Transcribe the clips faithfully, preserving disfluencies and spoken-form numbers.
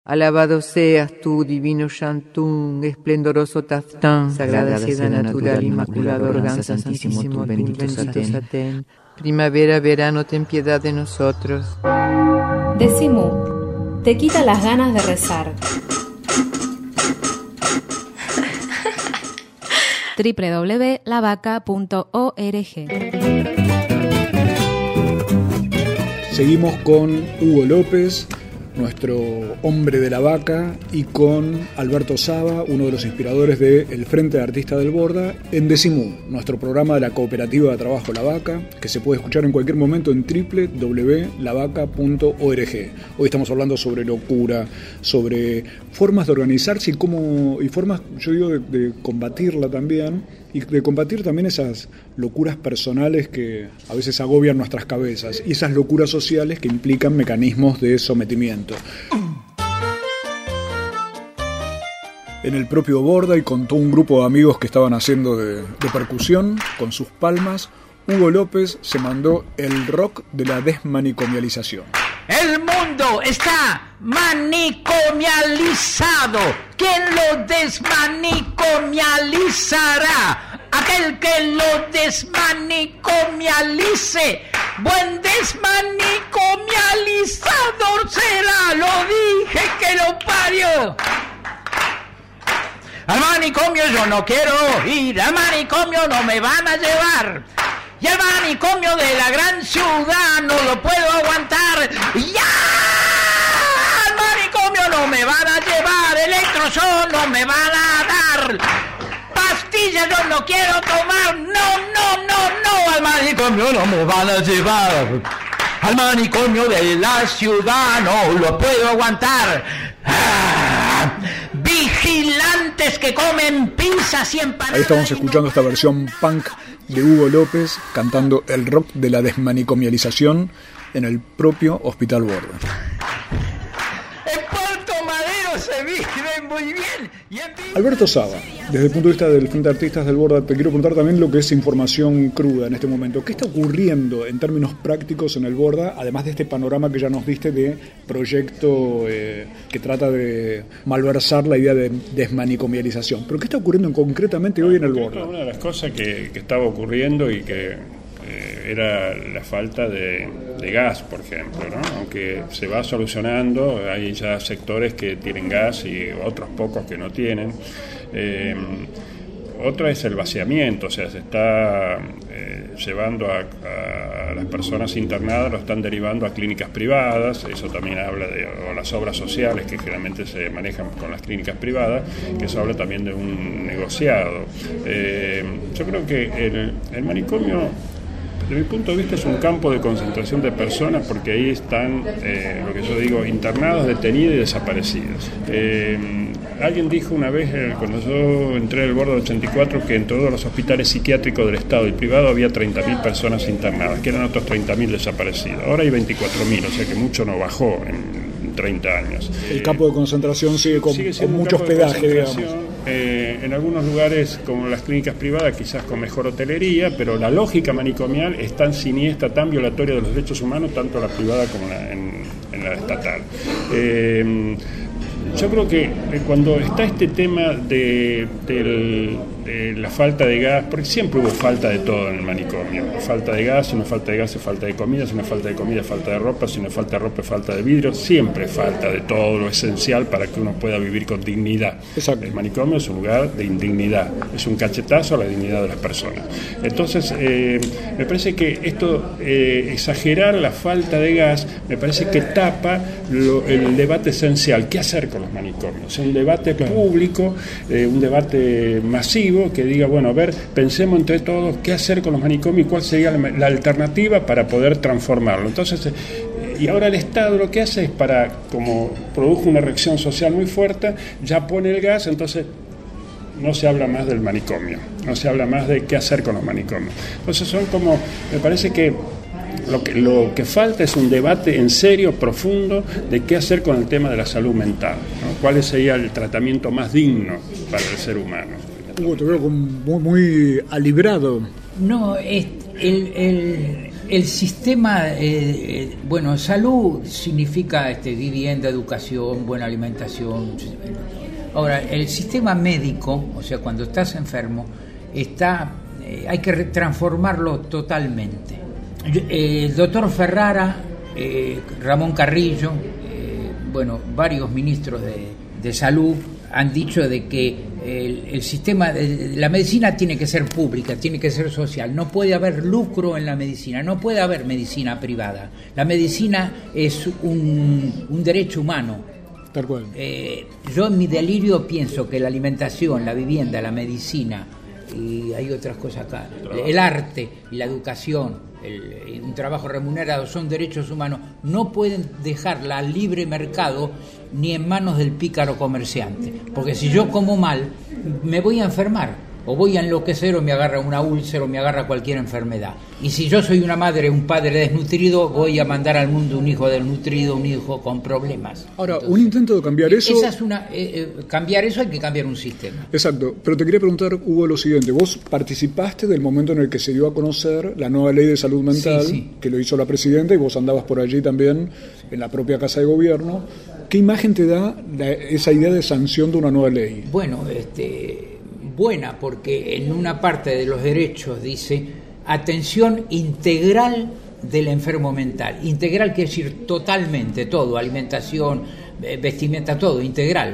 Alabado seas tú, divino Shantún, esplendoroso Taftán, sagrada seda natural, inmaculado orgán santísimo, bendito Satén. Primavera, verano, ten piedad de nosotros. Decimú, te quita las ganas de rezar. doble u doble u doble u punto la vaca punto org. Seguimos con Hugo López, nuestro hombre de la vaca, y con Alberto Saba, uno de los inspiradores del Frente de Artistas del Borda, en Decimú, nuestro programa de la Cooperativa de Trabajo La Vaca, que se puede escuchar en cualquier momento en doble u doble u doble u punto la vaca punto org. Hoy estamos hablando sobre locura, sobre formas de organizarse y cómo, y formas, yo digo, de, de combatirla también, y de combatir también esas locuras personales que a veces agobian nuestras cabezas, y esas locuras sociales que implican mecanismos de sometimiento. En el propio Borda, y con todo un grupo de amigos que estaban haciendo de, de percusión, con sus palmas, Hugo López se mandó el rock de la desmanicomialización. El mundo está manicomializado. ¿Quién lo desmanicomializará? Aquel que lo desmanicomialice. Buen desmanicomializador será. Lo dije que lo parió. Al manicomio yo no quiero ir. Al manicomio no me van a llevar. Y el manicomio de la gran ciudad no lo puedo aguantar. ¡Ya! Al manicomio no me van a llevar. Electroshock no me van a dar. Pastillas yo no quiero tomar. No, no, no, no. Al manicomio no me van a llevar. Al manicomio de la ciudad no lo puedo aguantar. ¡Ah! Vigilantes que comen pizzas y empanadas. Ahí estamos escuchando esta versión punk de Hugo López cantando el rock de la desmanicomialización en el propio Hospital Borda. En Puerto Madero se vive muy bien. Y en... Alberto Saba, desde el punto de vista del Frente de Artistas del Borda, te quiero preguntar también lo que es información cruda en este momento. ¿Qué está ocurriendo en términos prácticos en el Borda, además de este panorama que ya nos diste de proyecto eh, que trata de malversar la idea de desmanicomialización? ¿Pero qué está ocurriendo concretamente hoy en el Borda? Una de las cosas que, que estaba ocurriendo y que eh, era la falta de, de gas, por ejemplo, ¿no? Aunque se va solucionando, hay ya sectores que tienen gas y otros pocos que no tienen. Eh, otra es el vaciamiento, o sea, se está eh, llevando a, a las personas internadas, lo están derivando a clínicas privadas. Eso también habla de o las obras sociales que generalmente se manejan con las clínicas privadas, que eso habla también de un negociado. Eh, yo creo que el, el manicomio, desde mi punto de vista, es un campo de concentración de personas, porque ahí están, eh, lo que yo digo, internados, detenidos y desaparecidos. Eh, alguien dijo una vez, eh, cuando yo entré al Borda ochenta y cuatro, que en todos los hospitales psiquiátricos del Estado y privado había treinta mil personas internadas, que eran otros treinta mil desaparecidos. Ahora hay veinticuatro mil, o sea que mucho no bajó en treinta años. El campo de muchos sigue con, sigue con mucho hospedaje, digamos. Eh, en algunos lugares, como las clínicas privadas, quizás con mejor hotelería, pero la lógica manicomial es tan siniestra, tan violatoria de los derechos humanos, tanto la privada como la, en, en la estatal. Eh, yo creo que cuando está este tema de, de, de la falta de gas, porque siempre hubo falta de todo en el manicomio, falta de gas, si no falta de gas es falta de comida, si no falta de comida es falta de ropa, si no falta de ropa es falta de vidrio, siempre falta de todo lo esencial para que uno pueda vivir con dignidad. Exacto. El manicomio es un lugar de indignidad, es un cachetazo a la dignidad de las personas. Entonces, eh, me parece que esto, eh, exagerar la falta de gas, me parece que tapa lo, el debate esencial, ¿qué hacer con los manicomios? Un debate público, eh, un debate masivo que diga, bueno, a ver, pensemos entre todos qué hacer con los manicomios y cuál sería la, la alternativa para poder transformarlo. Entonces, eh, y ahora el Estado lo que hace es, para, como produjo una reacción social muy fuerte, ya pone el gas, entonces no se habla más del manicomio, no se habla más de qué hacer con los manicomios. Entonces son como, me parece que Lo que, lo que falta es un debate en serio, profundo, de qué hacer con el tema de la salud mental, ¿no? ¿Cuál sería el tratamiento más digno para el ser humano? Hugo, te veo como muy, muy alibrado. No, es, el, el, el sistema, eh, bueno, salud significa este, vivienda, educación, buena alimentación. Ahora, el sistema médico, o sea, cuando estás enfermo, está, eh, hay que transformarlo totalmente. Eh, el doctor Ferrara, eh, Ramón Carrillo, eh, bueno, varios ministros de, de salud han dicho de que el, el sistema, de, la medicina tiene que ser pública, tiene que ser social, no puede haber lucro en la medicina, no puede haber medicina privada. La medicina es un, un derecho humano. Tal cual. Eh, yo en mi delirio pienso que la alimentación, la vivienda, la medicina, y hay otras cosas acá, el arte y la educación, el, un trabajo remunerado son derechos humanos, no pueden dejarla al libre mercado ni en manos del pícaro comerciante, porque si yo como mal me voy a enfermar, o voy a enloquecer, o me agarra una úlcera, o me agarra cualquier enfermedad. Y si yo soy una madre, un padre desnutrido, voy a mandar al mundo un hijo desnutrido, un hijo con problemas. Ahora, Entonces, un intento de cambiar eso... Esa es una, eh, eh, cambiar eso hay que cambiar un sistema. Exacto, pero te quería preguntar, Hugo, lo siguiente. Vos participaste del momento en el que se dio a conocer la nueva ley de salud mental, sí, sí. que lo hizo la presidenta, y vos andabas por allí también, en la propia Casa de Gobierno. ¿Qué imagen te da la, esa idea de sanción de una nueva ley? Bueno, este... buena, porque en una parte de los derechos dice atención integral del enfermo mental. Integral quiere decir totalmente todo, alimentación, vestimenta, todo, integral,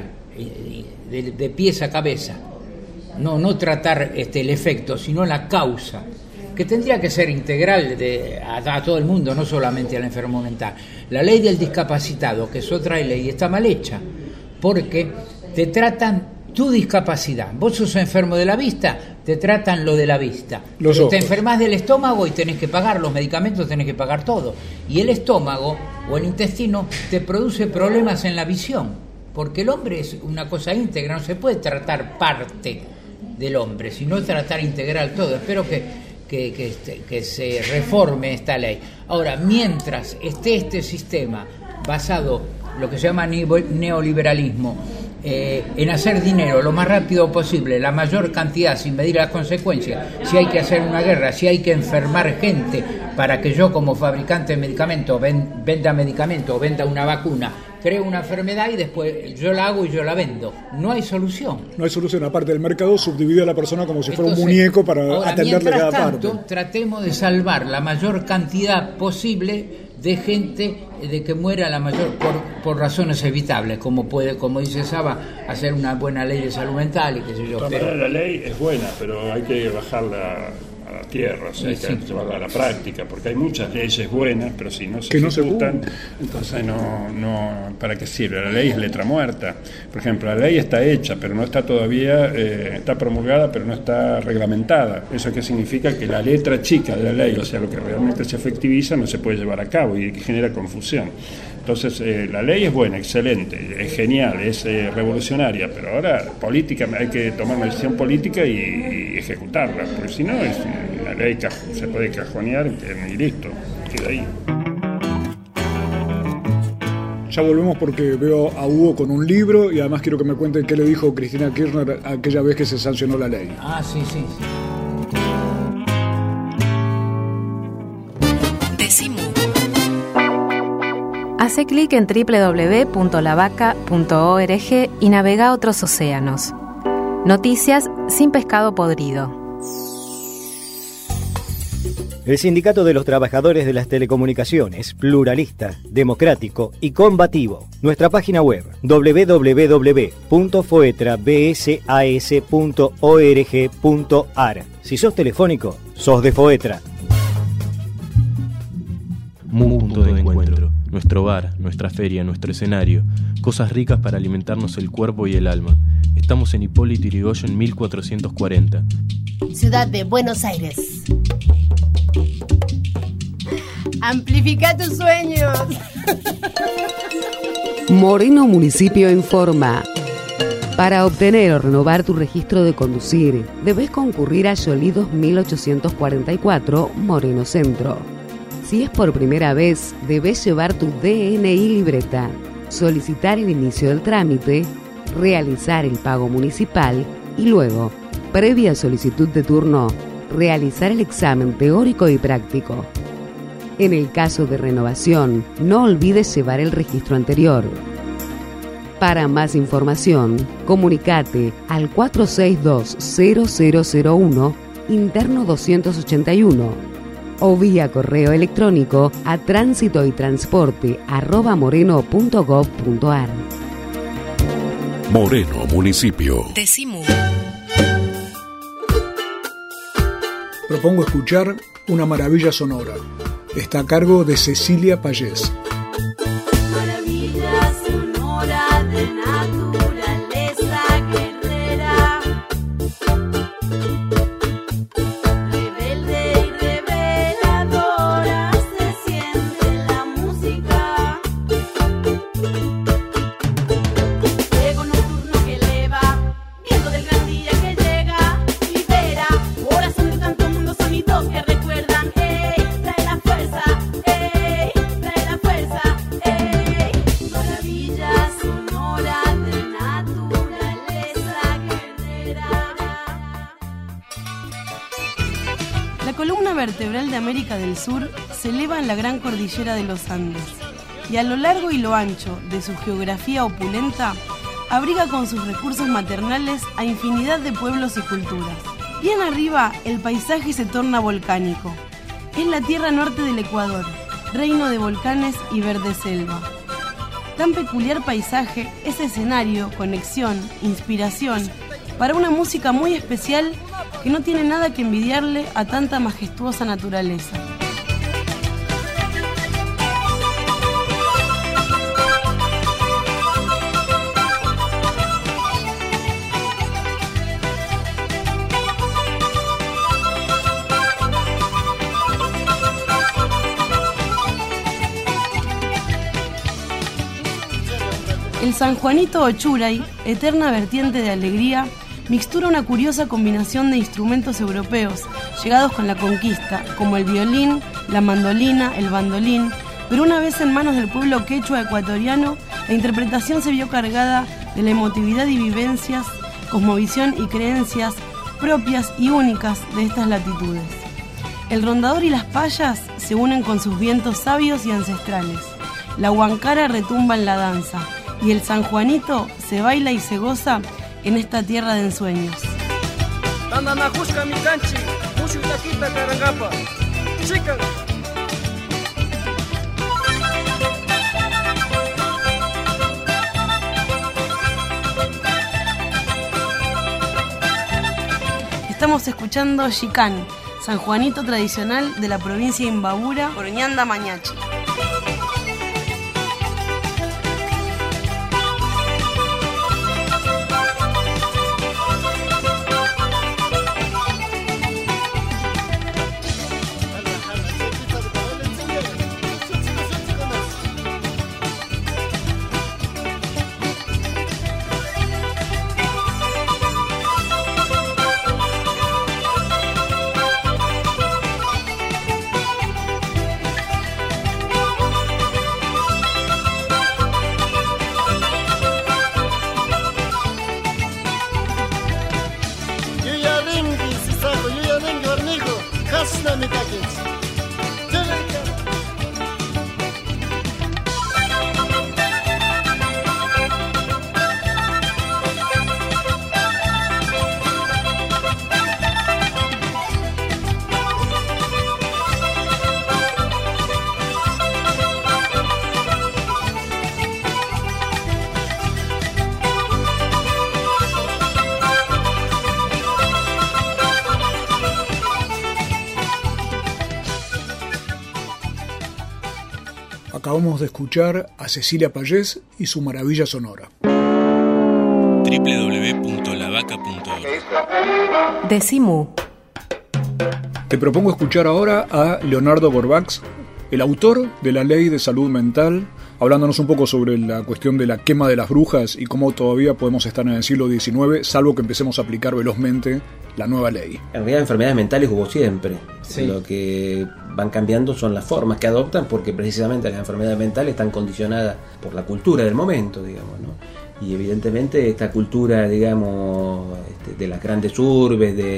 de, de pies a cabeza. No, no tratar este, el efecto, sino la causa, que tendría que ser integral de, a, a todo el mundo, no solamente al enfermo mental. La ley del discapacitado, que es otra ley, está mal hecha, porque te tratan tu discapacidad. Vos sos enfermo de la vista, te tratan lo de la vista. Los ojos. Te enfermas del estómago y tenés que pagar los medicamentos, tenés que pagar todo. Y el estómago o el intestino te produce problemas en la visión, porque el hombre es una cosa íntegra, no se puede tratar parte del hombre, sino tratar integral todo. Espero que, que, que, este, que se reforme esta ley. Ahora, mientras esté este sistema basado en lo que se llama neoliberalismo, Eh, en hacer dinero lo más rápido posible, la mayor cantidad sin medir las consecuencias, si hay que hacer una guerra, si hay que enfermar gente para que yo como fabricante de medicamentos ven, venda medicamentos o venda una vacuna, creo una enfermedad y después yo la hago y yo la vendo. No hay solución. No hay solución. Aparte, el mercado subdivide a la persona como si fuera Entonces, un muñeco para ahora, atenderle cada tanto, parte. Tratemos de salvar la mayor cantidad posible de gente, de que muera la mayor por, por razones evitables, como puede, como dice Saba, hacer una buena ley de salud mental y qué sé yo. Pero la ley es buena, pero hay que bajarla a la tierra, o sea, hay que sí. llevarla a la práctica, porque hay muchas leyes buenas, pero si no se que ejecutan, no se entonces no, no, ¿para qué sirve? La ley es letra muerta. Por ejemplo, la ley está hecha, pero no está todavía, eh, está promulgada, pero no está reglamentada. ¿Eso qué significa? Que la letra chica de la ley, o sea, lo que realmente se efectiviza, no se puede llevar a cabo y genera confusión. Entonces, eh, la ley es buena, excelente, es genial, es eh, revolucionaria, pero ahora política, hay que tomar una decisión política y, y ejecutarla, porque si no, es, la ley se puede cajonear y listo, queda ahí. Ya volvemos porque veo a Hugo con un libro y además quiero que me cuenten qué le dijo Cristina Kirchner aquella vez que se sancionó la ley. Ah, sí, sí, sí. Hace clic en doble u doble u doble u punto la vaca punto org y navega a otros océanos. Noticias sin pescado podrido. El Sindicato de los Trabajadores de las Telecomunicaciones, pluralista, democrático y combativo. Nuestra página web doble u doble u doble u punto foetrabsas punto org punto ar. Si sos telefónico, sos de Foetra. Un punto de encuentro, nuestro bar, nuestra feria, nuestro escenario, cosas ricas para alimentarnos el cuerpo y el alma. Estamos en Hipólito Yrigoyen mil cuatrocientos cuarenta. Ciudad de Buenos Aires. Amplifica tus sueños. Moreno Municipio informa. Para obtener o renovar tu registro de conducir, debes concurrir a Yolí dos mil ochocientos cuarenta y cuatro, Moreno Centro. Si es por primera vez, debes llevar tu D N I libreta, solicitar el inicio del trámite, realizar el pago municipal y luego, previa solicitud de turno, realizar el examen teórico y práctico. En el caso de renovación, no olvides llevar el registro anterior. Para más información, comunicate al cuatro seis dos cero cero cero uno, interno doscientos ochenta y uno, o vía correo electrónico a tránsito y transporte arroba moreno punto gov punto ar. Moreno Municipio. Decimu. Propongo escuchar Una maravilla sonora. Está a cargo de Cecilia Payés. Maravilla sonora de naturaleza guerrera, rebelde y reveladora, se siente la música. Fuego nocturno que eleva, viento del gran día que llega, libera, corazón de tanto mundo, sonidos que recuerdan, ey, trae la fuerza, ey, trae la fuerza, ey, maravilla sonora de naturaleza guerrera. La columna vertebral de América del Sur se eleva en la gran cordillera de los Andes y a lo largo y lo ancho de su geografía opulenta abriga con sus recursos maternales a infinidad de pueblos y culturas. Bien arriba el paisaje se torna volcánico. Es la tierra norte del Ecuador, reino de volcanes y verde selva. Tan peculiar paisaje es escenario, conexión, inspiración para una música muy especial que no tiene nada que envidiarle a tanta majestuosa naturaleza. El sanjuanito o churay, eterna vertiente de alegría, mixtura una curiosa combinación de instrumentos europeos llegados con la conquista, como el violín, la mandolina, el bandolín, pero una vez en manos del pueblo quechua ecuatoriano, la interpretación se vio cargada de la emotividad y vivencias, cosmovisión y creencias propias y únicas de estas latitudes. El rondador y las payas se unen con sus vientos sabios y ancestrales. La huancara retumba en la danza y el sanjuanito se baila y se goza en esta tierra de ensueños. Estamos escuchando Xicán, sanjuanito tradicional de la provincia de Imbabura, por Ñanda Mañachi. Acabamos de escuchar a Cecilia Payés y su maravilla sonora. doble u doble u doble u punto la vaca punto org. Decimu. Te propongo escuchar ahora a Leonardo Gorbax, el autor de la Ley de Salud Mental, hablándonos un poco sobre la cuestión de la quema de las brujas y cómo todavía podemos estar en el siglo diecinueve, salvo que empecemos a aplicar velozmente la nueva ley. En realidad enfermedades mentales hubo siempre. Sí. Lo que van cambiando son las formas que adoptan, porque precisamente las enfermedades mentales están condicionadas por la cultura del momento, digamos, ¿no? Y evidentemente esta cultura, digamos, este, de las grandes urbes, de,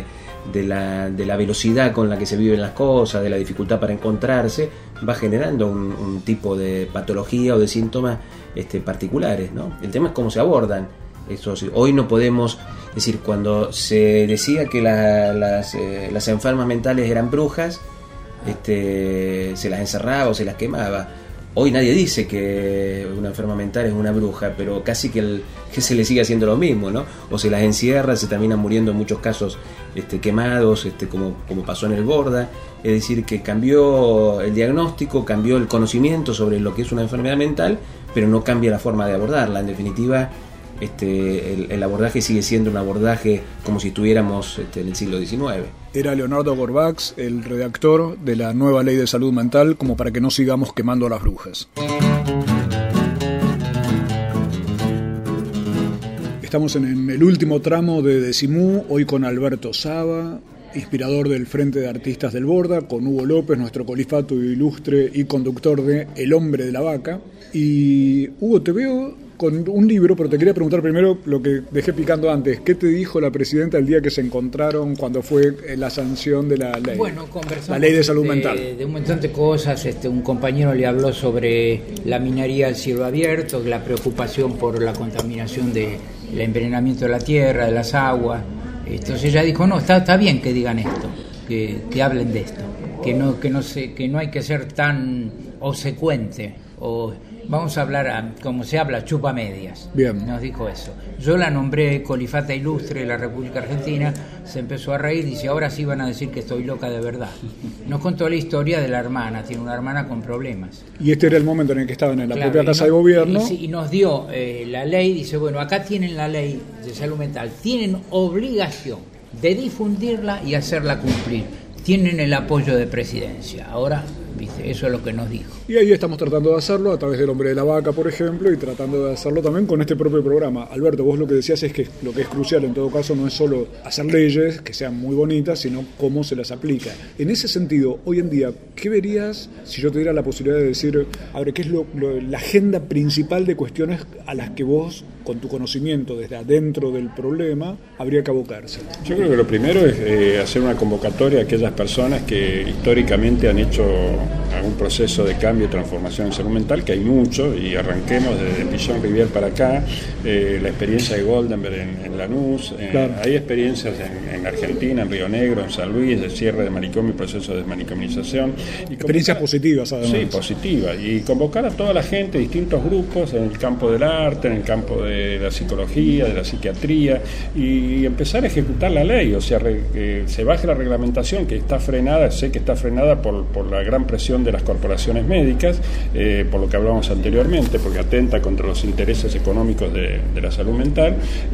de la, de la velocidad con la que se viven las cosas, de la dificultad para encontrarse, va generando un, un tipo de patología o de síntomas este, particulares, ¿no? El tema es cómo se abordan. Eso, hoy no podemos, es decir, cuando se decía que la, las, eh, las enfermas mentales eran brujas, este, se las encerraba o se las quemaba. Hoy nadie dice que una enferma mental es una bruja, pero casi que, el, que se le sigue haciendo lo mismo, ¿no? O se las encierra, se terminan muriendo en muchos casos este, quemados, este, como, como pasó en el Borda. Es decir, que cambió el diagnóstico, cambió el conocimiento sobre lo que es una enfermedad mental, pero no cambia la forma de abordarla. En definitiva, este, el, el abordaje sigue siendo un abordaje como si estuviéramos este, en el siglo diecinueve. Era Leonardo Gorbax, el redactor de la nueva ley de salud mental, como para que no sigamos quemando a las brujas. Estamos en el último tramo de Decimú, hoy con Alberto Saba, inspirador del Frente de Artistas del Borda, con Hugo López, nuestro colifato ilustre y conductor de El Hombre de la Vaca. Y Hugo, te veo con un libro, pero te quería preguntar primero lo que dejé picando antes. ¿Qué te dijo la presidenta el día que se encontraron cuando fue la sanción de la ley? Bueno, conversamos la ley de salud de, mental. De un montón de cosas. Este, un compañero le habló sobre la minería al cielo abierto, la preocupación por la contaminación del envenenamiento de la tierra, de las aguas. Entonces ella dijo, no, está, está bien que digan esto, que, que hablen de esto, que no, que no se, que no hay que ser tan obsecuente o vamos a hablar a, como se habla, chupa medias. Bien. Nos dijo eso. Yo la nombré colifata ilustre de la República Argentina, se empezó a reír y dice, ahora sí van a decir que estoy loca de verdad. Nos contó la historia de la hermana, tiene una hermana con problemas. Y este era el momento en el que estaban en la Claro, propia Casa no, de Gobierno. Y, y nos dio eh, la ley, dice, bueno, acá tienen la ley de salud mental, tienen obligación de difundirla y hacerla cumplir. Tienen el apoyo de Presidencia. Ahora, viste, eso es lo que nos dijo. Y ahí estamos tratando de hacerlo a través del Hombre de la Vaca, por ejemplo, y tratando de hacerlo también con este propio programa. Alberto, vos lo que decías es que lo que es crucial en todo caso no es solo hacer leyes que sean muy bonitas, sino cómo se las aplica. En ese sentido, hoy en día, ¿qué verías si yo te diera la posibilidad de decir, a ver, qué es lo, lo, la agenda principal de cuestiones a las que vos, con tu conocimiento desde adentro del problema, habría que abocarse? Yo creo que lo primero es eh, hacer una convocatoria a aquellas personas que históricamente han hecho algún proceso de cambio y transformación en salud mental, que hay mucho, y arranquemos desde Pichon Rivière para acá, eh, la experiencia de Goldenberg en, en Lanús, eh, claro. Hay experiencias en, en Argentina, en Río Negro, en San Luis, de cierre de manicomio y proceso de desmanicomización. Y experiencias positivas, además. Sí, positivas, y convocar a toda la gente, distintos grupos, en el campo del arte, en el campo de la psicología, de la psiquiatría, y empezar a ejecutar la ley, o sea, re, que se baje la reglamentación, que está frenada, sé que está frenada por, por la gran presión de las corporaciones médicas, eh, por lo que hablábamos anteriormente, porque atenta contra los intereses económicos de, de la salud mental,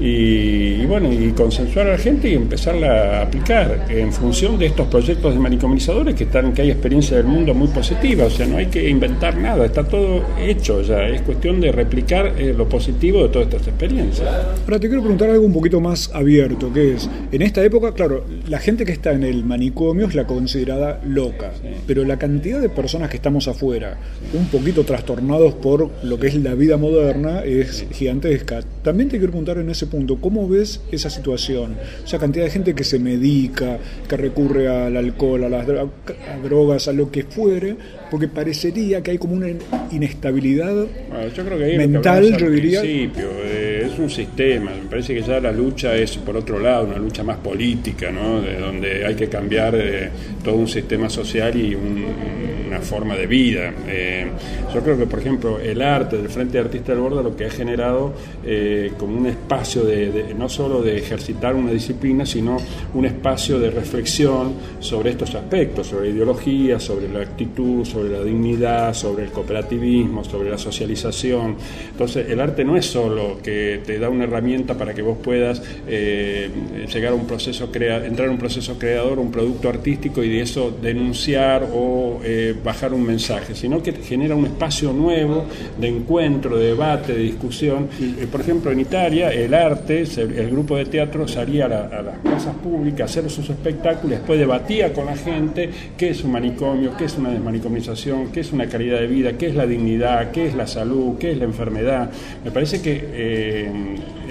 y, y bueno, y consensuar a la gente y empezarla a aplicar en función de estos proyectos de manicomizadores que están, que hay experiencia del mundo muy positiva, o sea, no hay que inventar nada, está todo hecho ya, es cuestión de replicar eh, lo positivo de todas estas experiencias. Ahora te quiero preguntar algo un poquito más abierto, que es, en esta época, claro, la gente que está en el manicomio es la considerada loca, sí. Pero la cantidad de personas que estamos afuera, un poquito trastornados por lo que es la vida moderna, es gigantesca. También te quiero preguntar en ese punto, ¿cómo ves esa situación? O sea, cantidad de gente que se medica, que recurre al alcohol, a las dro- a drogas, a lo que fuere, porque parecería que hay como una inestabilidad bueno, yo creo que ahí mental, lo que yo diría. Principio, eh, es un sistema, me parece que ya la lucha es, por otro lado, una lucha más política, ¿no? De donde hay que cambiar eh, todo un sistema social y un, una forma de vida. Eh, yo creo que, por ejemplo, el arte del Frente de Artistas del Borda lo que ha generado eh, como un espacio de, de no solo de ejercitar una disciplina, sino un espacio de reflexión sobre estos aspectos, sobre ideología, sobre la actitud, sobre la dignidad, sobre el cooperativismo, sobre la socialización. Entonces, el arte no es solo que te da una herramienta para que vos puedas eh, llegar a un proceso crea- entrar a un proceso creador, un producto artístico, y de eso denunciar o eh, bajar un mensaje, sino que genera un espacio nuevo de encuentro, de debate, de discusión. Y, por ejemplo, en Italia, el arte, el grupo de teatro salía a, la, a las plazas públicas a hacer sus espectáculos, después debatía con la gente qué es un manicomio, qué es una desmanicomización, qué es una calidad de vida, qué es la dignidad, qué es la salud, qué es la enfermedad. Me parece que eh,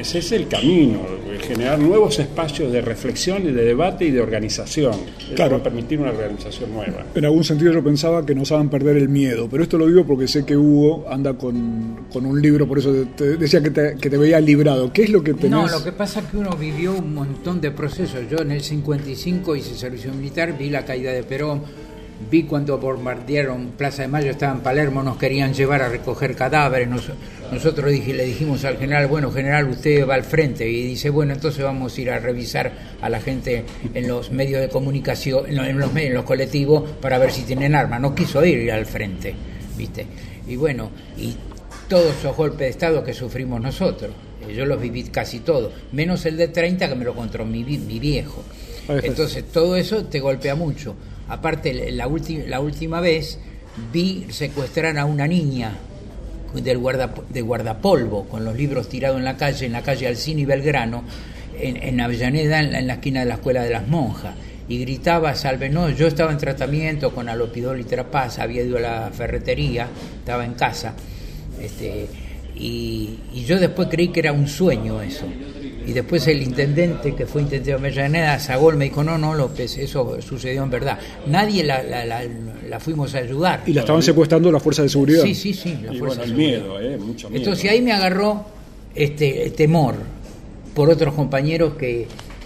ese es el camino, generar nuevos espacios de reflexión y de debate y de organización. Claro. Va a permitir una organización nueva. En algún sentido yo pensaba que nos hagan perder el miedo, pero esto lo digo porque sé que Hugo anda con, con un libro, por eso te decía que te, que te veía librado. ¿Qué es lo que tenés? No, lo que pasa es que uno vivió un montón de procesos. Yo en el cincuenta y cinco hice servicio militar, vi la caída de Perón, vi cuando bombardearon Plaza de Mayo, estaba en Palermo, nos querían llevar a recoger cadáveres. Nos, nosotros dije, le dijimos al general, bueno, general, usted va al frente. Y dice, bueno, entonces vamos a ir a revisar a la gente en los medios de comunicación, en los, en los, medios, en los colectivos, para ver si tienen armas. No quiso ir al frente, ¿viste? Y bueno, y todos esos golpes de Estado que sufrimos nosotros, yo los viví casi todos, menos el de treinta que me lo contó mi, mi viejo. Entonces todo eso te golpea mucho. Aparte, la, ulti- la última vez vi secuestrar a una niña del guarda- de guardapolvo, con los libros tirados en la calle, en la calle Alcina y Belgrano, en, en Avellaneda, en la, en la esquina de la Escuela de las Monjas, y gritaba, salve, no, yo estaba en tratamiento con alopidol y trapaz, había ido a la ferretería, estaba en casa, este, y, y yo después creí que era un sueño eso. Y después el intendente, que fue intendente de Avellaneda, Sagol, me dijo, no, no, López, eso sucedió en verdad. Nadie la, la, la, la fuimos a ayudar. ¿Y la estaban secuestrando las fuerzas de seguridad? Sí, sí, sí. La y fuerza bueno, el de miedo, eh, mucho miedo. Entonces ahí me agarró este temor por otros compañeros que,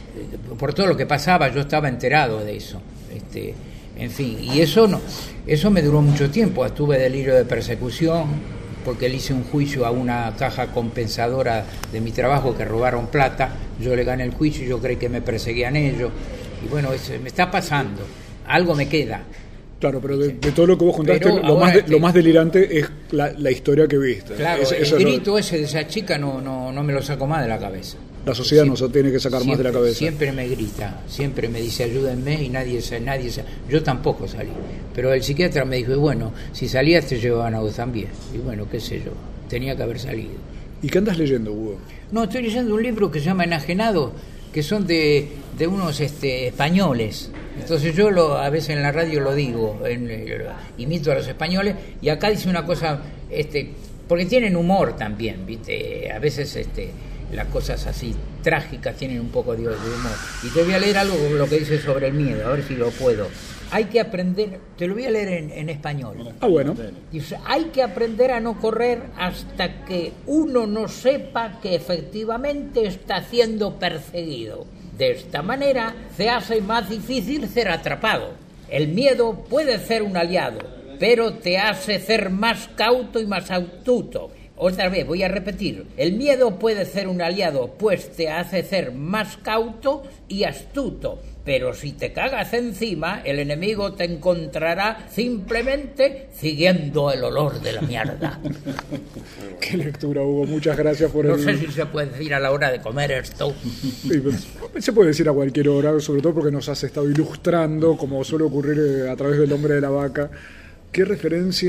por todo lo que pasaba, yo estaba enterado de eso. Este, en fin, y eso no, eso me duró mucho tiempo. Estuve delirio de persecución, porque le hice un juicio a una caja compensadora de mi trabajo que robaron plata, yo le gané el juicio y yo creí que me perseguían ellos, y bueno, eso me está pasando, algo me queda. Claro, pero de, de todo lo que vos contaste, Pero lo más, de, este, lo más delirante es la, la historia que viste. Claro, es, el eso grito no, ese de esa chica no, no, no me lo saco más de la cabeza. La sociedad siempre, nos tiene que sacar siempre, más de la cabeza. Siempre me grita, siempre me dice ayúdenme y nadie nadie yo tampoco salí. Pero el psiquiatra me dijo, bueno, si salías te llevaban a vos también. Y bueno, qué sé yo, tenía que haber salido. ¿Y qué andas leyendo, Hugo? No, estoy leyendo un libro que se llama Enajenado, que son de, de unos este, españoles. Entonces yo lo, a veces en la radio lo digo, en, eh, imito a los españoles, y acá dice una cosa, este, porque tienen humor también, ¿viste? A veces este, las cosas así trágicas tienen un poco de, de humor. Y te voy a leer algo lo que dice sobre el miedo, a ver si lo puedo. Hay que aprender, te lo voy a leer en, en español. Ah, bueno. Dice, hay que aprender a no correr hasta que uno no sepa que efectivamente está siendo perseguido. De esta manera se hace más difícil ser atrapado. El miedo puede ser un aliado, pero te hace ser más cauto y más astuto. Otra vez, voy a repetir. El miedo puede ser un aliado, pues te hace ser más cauto y astuto. Pero si te cagas encima, el enemigo te encontrará simplemente siguiendo el olor de la mierda. Qué lectura, Hugo. Muchas gracias por no el... No sé si se puede decir a la hora de comer esto. Sí, se puede decir a cualquier hora, sobre todo porque nos has estado ilustrando, como suele ocurrir a través del Hombre de la Vaca. ¿Qué referencia,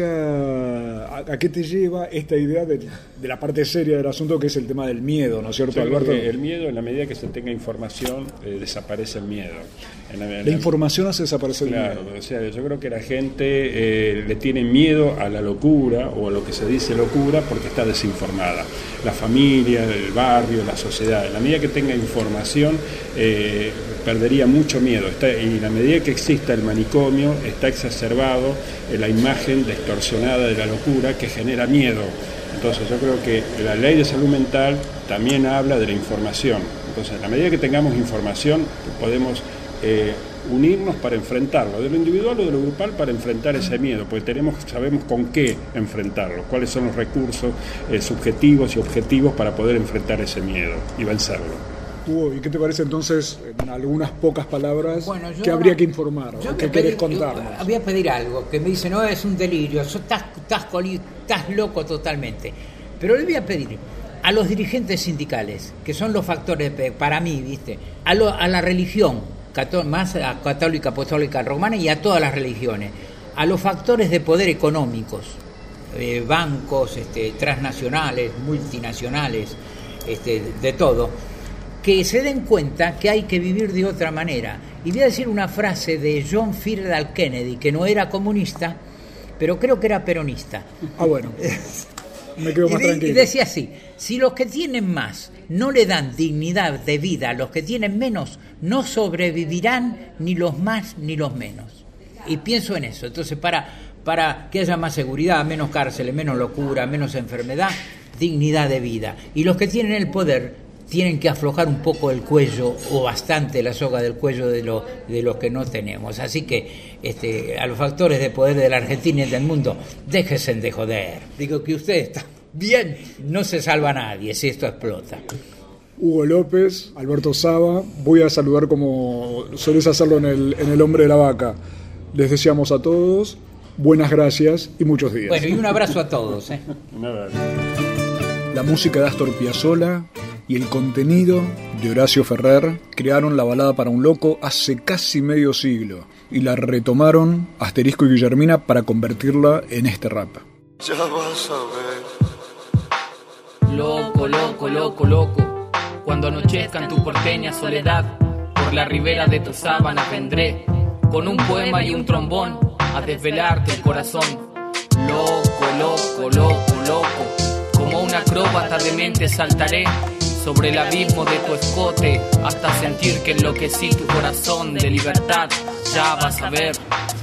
a, a qué te lleva esta idea de, de la parte seria del asunto, que es el tema del miedo, ¿no es cierto, Alberto? El miedo, en la medida que se tenga información, eh, desaparece el miedo. En la, en la, la información hace desaparecer claro, el miedo. O sea, yo creo que la gente eh, le tiene miedo a la locura o a lo que se dice locura porque está desinformada. La familia, el barrio, la sociedad. En la medida que tenga información, eh, perdería mucho miedo. Está, y en la medida que exista el manicomio, está exacerbado eh, la imagen distorsionada de la locura que genera miedo. Entonces yo creo que la ley de salud mental también habla de la información. Entonces, en la medida que tengamos información, podemos eh, unirnos para enfrentarlo, de lo individual o de lo grupal, para enfrentar ese miedo, porque tenemos, sabemos con qué enfrentarlo, cuáles son los recursos eh, subjetivos y objetivos para poder enfrentar ese miedo y vencerlo. Hugo, ¿y qué te parece entonces, en algunas pocas palabras, bueno, que habría que informar? Yo ¿Qué querés contarnos? Voy a pedir algo, que me dice, no, es un delirio, estás, estás, estás loco totalmente. Pero le voy a pedir a los dirigentes sindicales, que son los factores, para mí, ¿viste? A, lo, a la religión, más a católica, apostólica, romana, y a todas las religiones, a los factores de poder económicos, eh, bancos, este, transnacionales, multinacionales, este, de todo, que se den cuenta que hay que vivir de otra manera. Y voy a decir una frase de John F. Kennedy, que no era comunista, pero creo que era peronista. Ah, bueno. Me quedo más y, de, tranquilo. y decía así: Si los que tienen más no le dan dignidad de vida a los que tienen menos, no sobrevivirán ni los más ni los menos. Y pienso en eso. Entonces, para, para que haya más seguridad, menos cárceles, menos locura, menos enfermedad, dignidad de vida. Y los que tienen el poder tienen que aflojar un poco el cuello, o bastante la soga del cuello de, lo, de los que no tenemos. Así que este, a los factores de poder de la Argentina y del mundo, déjense de joder. Digo que usted está bien, no se salva a nadie si esto explota. Hugo López, Alberto Saba, voy a saludar como solés hacerlo en el, en el Hombre de la Vaca. Les deseamos a todos buenas gracias y muchos días. Bueno, y un abrazo a todos. ¿eh? Un abrazo. La música de Astor Piazzolla y el contenido de Horacio Ferrer crearon la balada para un loco hace casi medio siglo y la retomaron Asterisco y Guillermina para convertirla en este rap. Ya vas a ver. Loco, loco, loco, loco, cuando anochezca en tu porteña soledad, por la ribera de tus sábanas vendré, con un poema y un trombón, a desvelarte el corazón. Loco, loco, loco, loco, como una acróbata de mente saltaré sobre el abismo de tu escote, hasta sentir que enloquecí tu corazón de libertad. Ya vas a ver.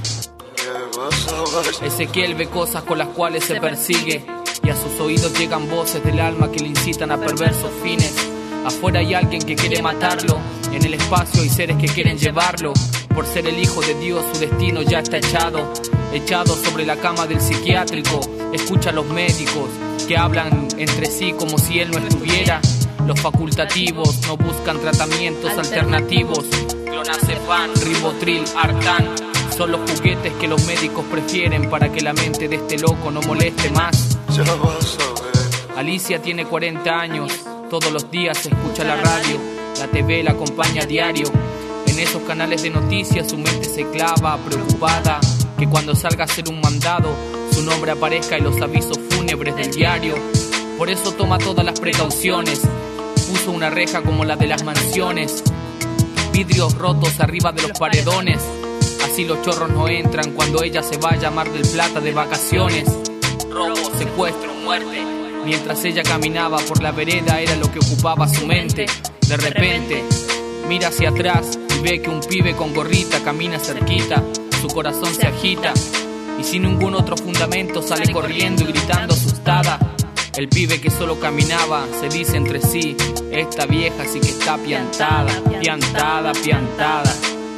Ezequiel ve cosas con las cuales se persigue, y a sus oídos llegan voces del alma que le incitan a perversos fines. Afuera hay alguien que quiere matarlo, en el espacio hay seres que quieren llevarlo. Por ser el hijo de Dios su destino ya está echado, echado sobre la cama del psiquiátrico. Escucha a los médicos que hablan entre sí como si él no estuviera. Los facultativos no buscan tratamientos alternativos. Clonazepam, Ribotril, Artán son los juguetes que los médicos prefieren para que la mente de este loco no moleste más. Ya vas a ver. Alicia tiene cuarenta años, todos los días escucha la radio, la T V la acompaña a diario. En esos canales de noticias su mente se clava, preocupada, que cuando salga a hacer un mandado, su nombre aparezca en los avisos fúnebres del diario. Por eso toma todas las precauciones, puso una reja como la de las mansiones, vidrios rotos arriba de los paredones, así los chorros no entran cuando ella se vaya a Mar del Plata de vacaciones. Robo, secuestro, muerte, mientras ella caminaba por la vereda era lo que ocupaba su mente. De repente, mira hacia atrás y ve que un pibe con gorrita camina cerquita, su corazón se agita y sin ningún otro fundamento sale corriendo y gritando asustada. El pibe que solo caminaba se dice entre sí, esta vieja sí que está piantada, piantada, piantada.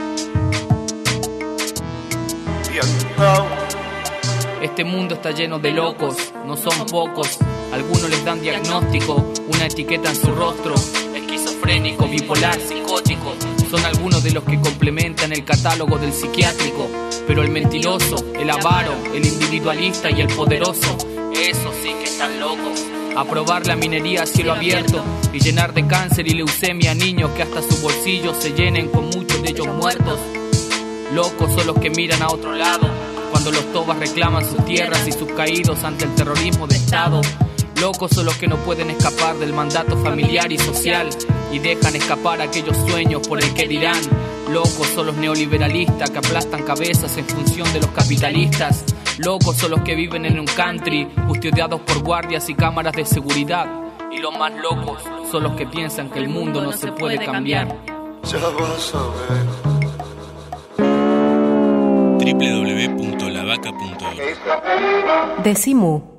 Este mundo está lleno de locos, no son pocos. Algunos les dan diagnóstico, una etiqueta en su rostro. Esquizofrénico, bipolar, psicótico, son algunos de los que complementan el catálogo del psiquiátrico. Pero el mentiroso, el avaro, el individualista y el poderoso, esos sí que están locos. Aprobar la minería a cielo abierto y llenar de cáncer y leucemia a niños que hasta sus bolsillos se llenen con muchos de ellos muertos. Locos son los que miran a otro lado cuando los tobas reclaman sus tierras y sus caídos ante el terrorismo de Estado. Locos son los que no pueden escapar del mandato familiar y social y dejan escapar aquellos sueños por el que dirán. Locos son los neoliberalistas que aplastan cabezas en función de los capitalistas. Locos son los que viven en un country custodiados por guardias y cámaras de seguridad. Y los más locos son los que piensan que el mundo no se puede cambiar. Ya vas a ver. doble u doble u doble u punto la vaca punto org Decimu.